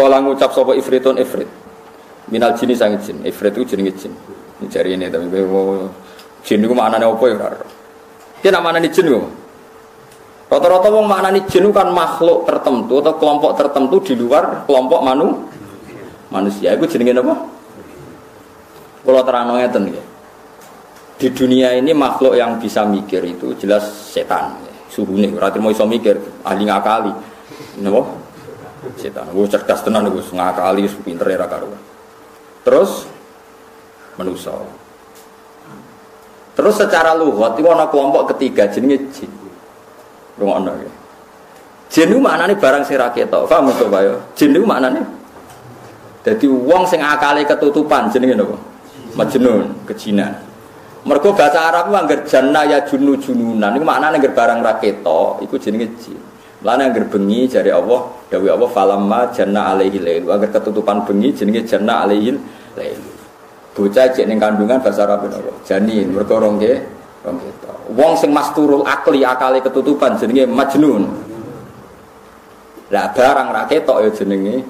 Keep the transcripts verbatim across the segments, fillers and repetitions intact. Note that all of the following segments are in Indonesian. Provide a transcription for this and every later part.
Kala ngucap sapa ifritun ifrit. Minal jini sang jin. Ifrit itu jenenge jin. Jari ini tapi jin itu maknanya apa ya? Dia nak maknanya jin kok. Rata-rata wong maknanya jin kan makhluk tertentu atau kelompok tertentu di luar kelompok manu manusia. Itu jenenge apa? Kalau terang ngeten ya. Di dunia ini makhluk yang bisa mikir itu jelas setan. Suhune ora trimo iso mikir, ahli ngakali. Napa? Setan. Wong cerdas tenan iku, ngakali, pinter ra karuan. Terus manusia. Terus secara lugat itu ada kelompok ketiga jenenge jin. Ngono ya. Jin itu maknane barang sing ra ketok. Paham to, Pak ya? Jin itu maknane dadi wong sing akale ketutupan jenenge napa? Majnun, kejinan. Mergo bahasa Arab ku angger janna ya junu jununan iku maknane angger barang ra ketok iku jenenge jin. Lan angger bengi jare Allah, dawuh Allah falamma janna alaihi lail. Angger ketutupan bengi jenenge janna alaihi lail. Bocah cek ning kandungan bahasa Arab napa? Janin, mergo rong nggih, rong ketok. Wong sing masturul akli akale ketutupan jenenge majnun. Lah barang ra ketok ya jenenge.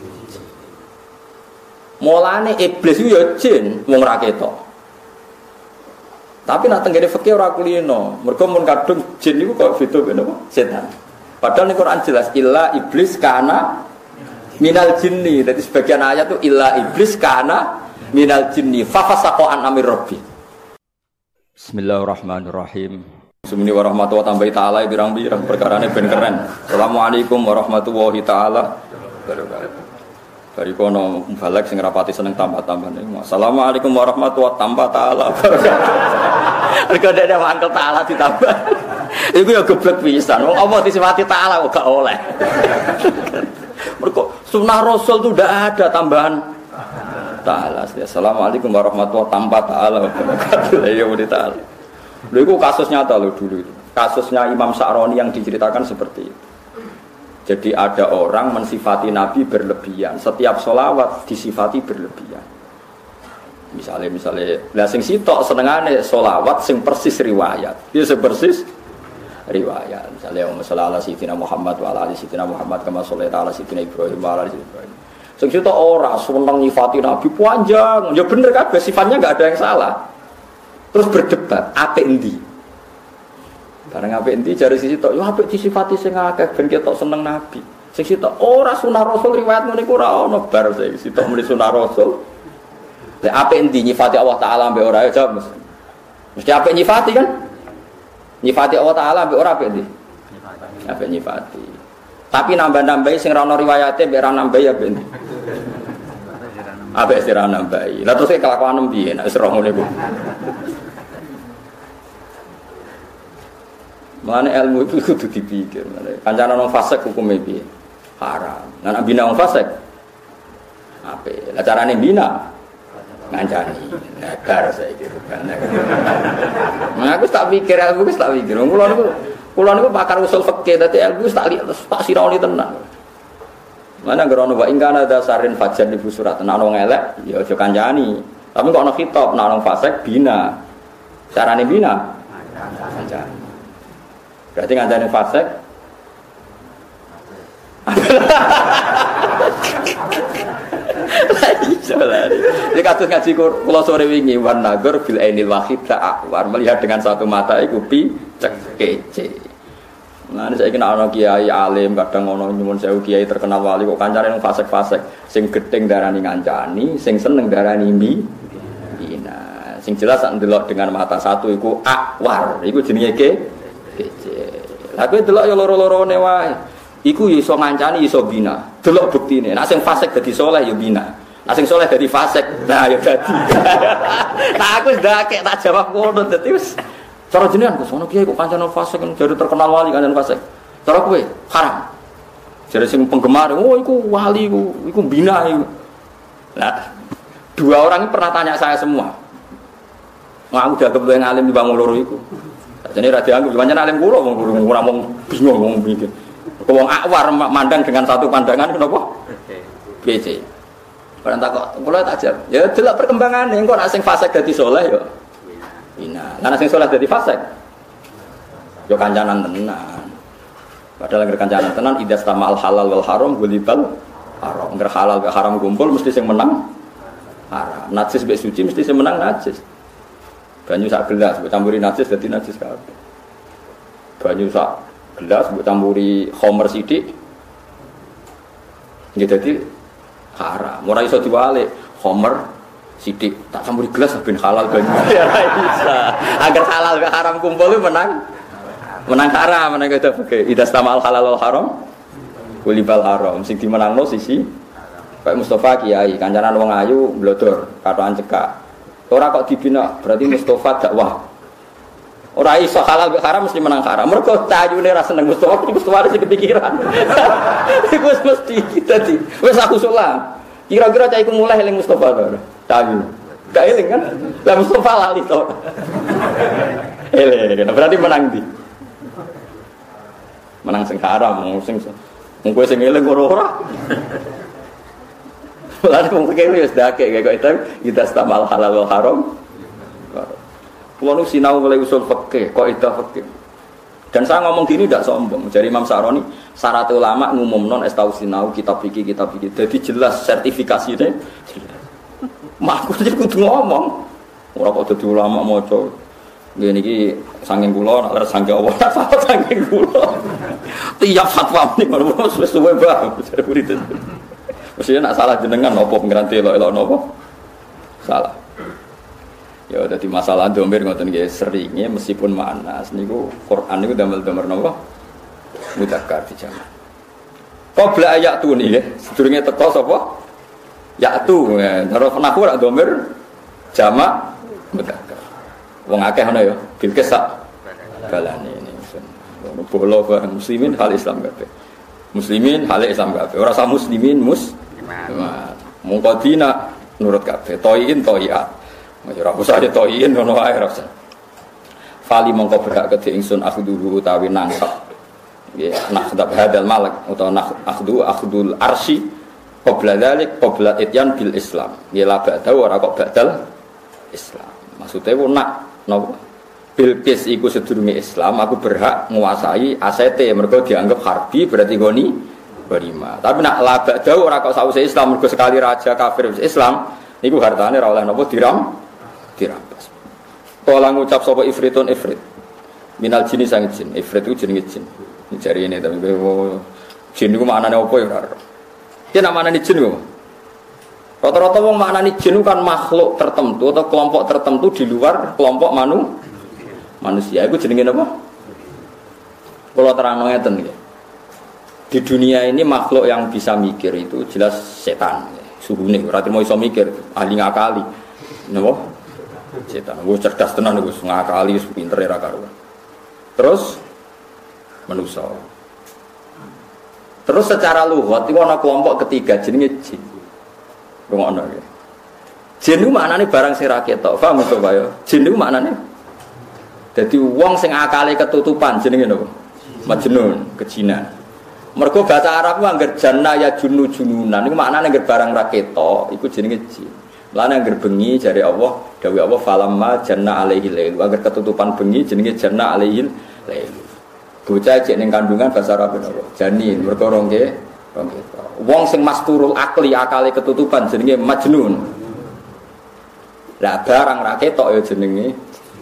Mulane iblis itu ya jin wong ra ketok. Tapi nak tenggene fikih ora kulino. Mergo mun kadung jin niku kok beda ben apa? Setan. Padahal ning Quran jelas illa iblis kana minal jinni. Jadi sebagian ayat itu illa iblis kana minal jinni fa fasaqa an amir rabbi. Bismillahirrahmanirrahim. Sumini warahmatullahi tambahi ta'ala birang-birang perkarane ben keren. Assalamualaikum warahmatullahi taala wabarakatuh. Bari kono mubalek sing rapati seneng tambah-tambah niku. Assalamualaikum warahmatullahi tambah taala. Mergo dene mangkel taala ditambah. Iku ya geblek pisan. Wong apa disifati taala kok gak oleh. Mergo sunah Rasul itu ndak ada tambahan taala. Assalamualaikum warahmatullahi tambah taala. Ya muni taala. Lha iku kasus nyata lho dulu itu. Kasusnya Imam Sa'roni yang diceritakan seperti itu. Jadi ada orang mensifati Nabi berlebihan. Setiap sholawat disifati berlebihan. Misalnya, misalnya, lah sing sitok senengane sholawat sing persis riwayat. Dia sing persis riwayat. Misalnya, Allahumma sholli ala sayyidina Muhammad wa ala ali sayyidina Muhammad kama shollaita ala sayyidina Ibrahim wa ala ali sayyidina Ibrahim. Sing sitok ora seneng nyifati Nabi panjang. Ya bener kabeh sifatnya enggak ada yang salah. Terus berdebat, apik endi? Bareng apik endi jare sisi tok, yo apik disifati sing akeh ben ketok seneng Nabi. Sing sitok ora sunah Rasul riwayat ngene iku ora ono bar sing sitok muni sunah Rasul. Lek apik endi nyifati Allah taala mbek ora ya jawab mesti. Mesti apik nyifati kan? Nyifati Allah taala mbek ora apik endi? Apik nyifati. Tapi nambah-nambahi sing ora ono riwayate mbek ora nambahi apik endi? Apik sira nambahi. Lah terus kelakuan piye nek wis ora ngene iku. Mana ilmu itu kudu dipikir. Kancane nang fasik hukume piye? Haram. Lah nek bina wong fasik ape? Lah carane bina ngancani. Negar saiki rupane. Nah aku tak pikir, aku wis tak pikir. Kula niku kula niku pakar usul fikih, dadi ilmu tak lihat tak siraoni tenan. Mana gerono wa ingkana dasarin fajar di surat ana wong elek ya aja kancani. Tapi kok ana khitab nek wong fasik bina. Carane bina ngancani. Berarti ngancani fasik. Ini kasus ngaji kula sore wingi wan nagar bil ainil wahid ta'war melihat dengan satu mata iku pi cek kece. Nah ini saya kena ana kiai alim kadang ana nyuwun sewu kiai terkenal wali kok kancane fasik-fasik sing gedeng darani ngancani, sing seneng darani mbi. Bina. Sing jelas sak ndelok dengan mata satu iku akwar, iku jenenge ke kece. Lah kowe delok ya loro-lorone wae. Iku ya iso ngancani iso bina. Delok buktine. Nek sing fasik dadi saleh ya bina. Nek sing saleh dadi fasik, nah ya dadi. Nah aku wis ndakek tak jawab ngono dadi wis cara jenengan Gus ono kiai kok kancane fasik jare terkenal wali kancane fasik. Cara kowe haram. Jare sing penggemar, oh iku wali iku, iku bina iku. Lah dua orang ini pernah tanya saya semua. Wah aku udah kebetulan alim di bangun loro iku. Jadi ra dianggap pancen alim kula wong ora mung bingung wong mikir. Wong akwar mandang dengan satu pandangan kenapa? P C. Barang takok, kula tak jawab. Ya delok perkembangane engko nek sing fasik dadi saleh ya. Bina. Lah nek sing saleh dadi fasik. Ya kancanan tenan. Padahal nek kancanan tenan idas tamal halal wal haram gulibal haram. Angger halal ke haram kumpul mesti sing menang haram. Najis mbek suci mesti sing menang najis. Banyu sak gelas mbok campuri najis dadi najis kabeh. Banyu sak gelas mbok campuri khamr sithik nggih dadi haram. Ora iso diwalik khamr sithik tak campuri gelas ben halal banyu. Ya ora bisa. Agar halal ke haram kumpul menang menang haram menang kata oke. Idza stamal halal wal haram kulibal haram sing dimenangno sisi Pak Mustafa kiai kancanan wong ayu blodor katokan cekak. Ora kok dibina, berarti Mustafa dakwah. Ora iso halal haram mesti menang haram. Mergo tayune ra seneng Mustafa, Mustafa wis kepikiran. Iku wis mesti dadi. Wis aku salah. Kira-kira cah iku mulai eling Mustafa to. Tayu. Gak eling kan? Lah Mustafa lali to. Eling, berarti menang di. Menang sing haram, sing mung kowe sing eling ora. Lalu mungkin itu sudah kayak kayak itu kita stamal halal wal haram. Kalau nu sinau mulai usul fikih, kok itu fikih. Dan saya ngomong gini tidak sombong. Jadi Imam Sa'roni syarat ulama ngumum non estau sinau kitab fikih kitab fikih. Jadi jelas sertifikasinya. Makanya kudu ngomong. Orang kok jadi ulama moco. Gini ki saking kula, nak saking Allah, tak saking kula. Tiap fatwa ini kalau sesuai banget. Jadi begitu. Mestinya nak salah jenengan nopo pengeranti elok-elok nopo salah. Ya dadi masalah domir ngoten nggih seringnya meskipun manas niku Quran niku damel-damel nopo mudzakkar di jamak. Qabla ayatu niki sedurunge teko sapa? Yatu. Terus naku rak domir jamak mudzakkar. Wong akeh ana ya bilkes sak balane ini. Bolo bareng muslimin hal Islam kabeh. Muslimin hal Islam kabeh. Ora sah muslimin mus mungkodina nurut kabeh toyin toyat ora usah toyin ngono wae ora usah fali mongko berhak kedhe ingsun akhduhu utawi nangkep nggih nakhdab hadal malak utawa akhdu akhdul arsy qabla dzalik qabla ityan bil Islam nggih la ba'da ora kok badal Islam maksude ku nak napa Bilqis iku sedurunge Islam aku berhak nguasai asete mergo dianggap harbi berarti goni berima. Tapi nak labak jauh ora kok sause Islam mergo sekali raja kafir Islam niku hartane ora oleh napa diram dirampas. Kala ngucap sapa ifritun ifrit. Minal jini sang jin. Ifrit iku jenenge jin. Jari ini tapi jin niku maknane apa ya ora. Ki nak maknane jin kok. Rata-rata wong maknane jin kan makhluk tertentu atau kelompok tertentu di luar kelompok manu manusia. Iku jenenge napa? Kula terangno ngeten nggih. Di dunia ini makhluk yang bisa mikir itu jelas setan. Suhune ora trimo iso mikir, ahli ngakali. Napa? Setan. Wis cerdas tenan wis ngakali, wis pinter ra karuan. Terus manusia. Terus secara lughat iku ana kelompok ketiga jenenge jin. Ngono nggih. Jin itu maknane barang sing ra ketok. Paham to, Pak ya? Jin itu maknane dadi wong sing akale ketutupan jenenge napa? Majnun, kejinan. Mergo bahasa Arab ku angger janna ya junu jununan niku maknane angger barang ra ketok iku jenenge jin. Lan angger bengi jare Allah, dawuh Allah falamma janna alaihi lail. Angger ketutupan bengi jenenge janna alaihi lail. Bocah cek ning kandungan bahasa Arab napa? Janin, mergo rongge rongge. Wong sing masturul akli akale ketutupan jenenge majnun. Lah barang ra ketok ya jenenge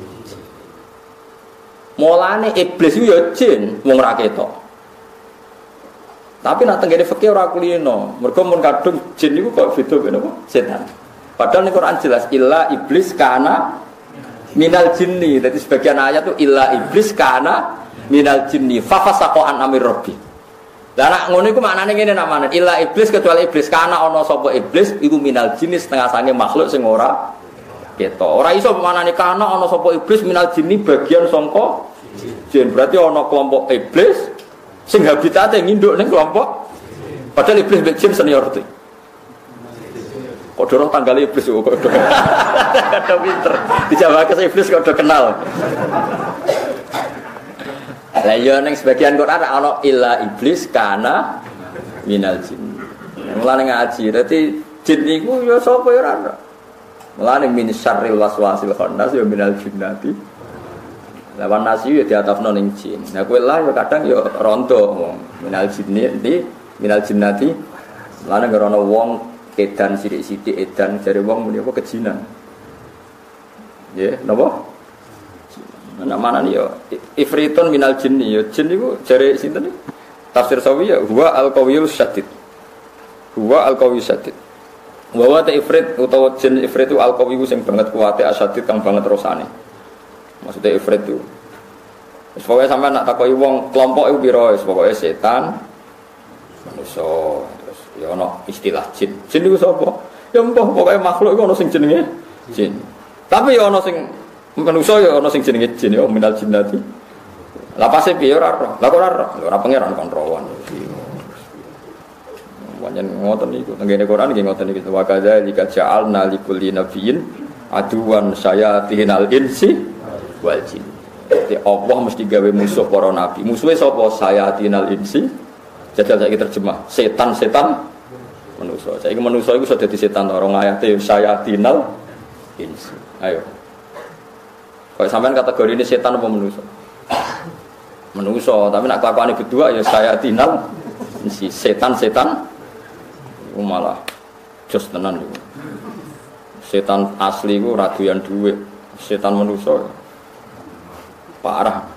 mulane iblis itu ya jin wong ra ketok. Tapi nak tenggene fikih ora kulino. Mergo mun kadung jin niku kok beda ben apa? Setan. Padahal ning Quran jelas illa iblis kana minal jinni. Dadi sebagian ayat itu illa iblis kana minal jinni fa fasaqa an amir rabbi. Lah nak ngono iku maknane ngene namane illa iblis kecuali iblis kana ana sapa iblis iku minal jinni setengah sange makhluk sing ora ketok. Ora iso maknane kana ana sapa iblis minal jinni bagian sangka jin. Berarti ana kelompok iblis sing habitate nginduk ning kelompok padahal iblis mbek jin senior iki. Kok dorong tanggal iblis kok kok. Kada pinter. Dijawabke iblis kok do kenal. Lah yo ning sebagian Quran ana illa iblis kana minal jin. Mulane ngaji dadi jin niku yo sapa yo ora. Mulane min syarril waswasil khannas yo minal jinnati. Lawan nasi ya diatafno ning jin. Nah kowe lah ya kadang ya ronto minal jinni di minal jinnati Lan nek ana wong edan sithik-sithik edan jare wong muni apa kejinan. Nggih, napa? Ana mana nih yo ifritun minal jinni yo jin niku jare sinten iki? Tafsir Sawi ya huwa al-qawiyul syadid. Huwa al-qawiyul syadid. Wa wa ta ifrit utawa jin ifrit itu al-qawiyu sing banget kuwate asyadid kang banget rasane. Maksudnya ifrit itu. Wis pokoke sampean nak takoki wong kelompok iku pira wis pokoke setan manusa terus ya ana istilah jin. Jin niku sapa? Ya mbah pokoke makhluk iku ana sing jenenge jin. Tapi ya ana sing manusa ya ana sing jenenge jin ya minal jinnati. Lah pase piye ora ora. Lah kok ora ora. Ora pangeran kon rawan. Wanyen ngoten niku tengene Quran nggih ngoten niku wa kadzalika ja'alna likulli nabiyyin aduwan sayatinal insi wal jin. Jadi Allah mesti gawe musuh para nabi. Musuhnya sapa? Sayatinal insi. Jajal saiki terjemah, setan-setan manusa. Saiki manusa iku sudah dadi setan orang ayate sayatinal insi. Ayo. Kok sampean kategori ini setan apa manusa? Manusa, tapi nak kelakuane berdua ya sayatinal insi. Setan-setan iku malah jos tenan iku. Setan asli iku ora doyan dhuwit. Setan manusa parah.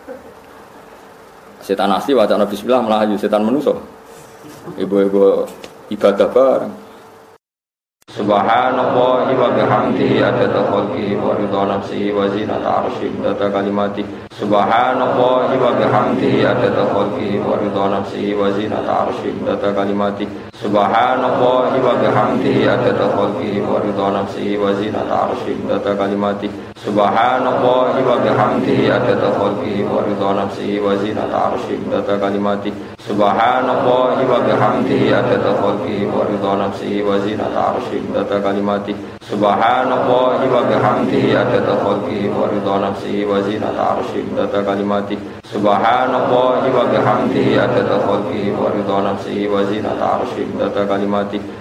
Setan asli wacana bismillah melayu, setan manusa. Ibu-ibu ibadah bareng. Subhanallahi wa bihamdihi adada khalqihi wa ridha nafsihi wa zinata arsyihi wa kalimati. Subhanallahi wa bihamdihi adada khalqihi wa ridha nafsihi wa zinata arsyihi wa kalimati. Subhanallahi wa bihamdihi adada khalqihi wa ridha nafsihi wa zinata arsyihi wa kalimati. Subhanallahi wa bihamdihi adada khalqihi wa ridha nafsihi wa zinata arsyihi wa kalimati. Subhanallahi wa bihamdihi adada khalqihi wa ridha nafsihi wa zinata arsyihi wa kalimati. Subhanallahi wa bihamdihi adada khalqihi wa ridha nafsihi wa zinata arsyihi wa kalimati. Subhanallahi wa bihamdihi adada khalqihi wa ridha nafsihi wa zinata arsyihi wa kalimati.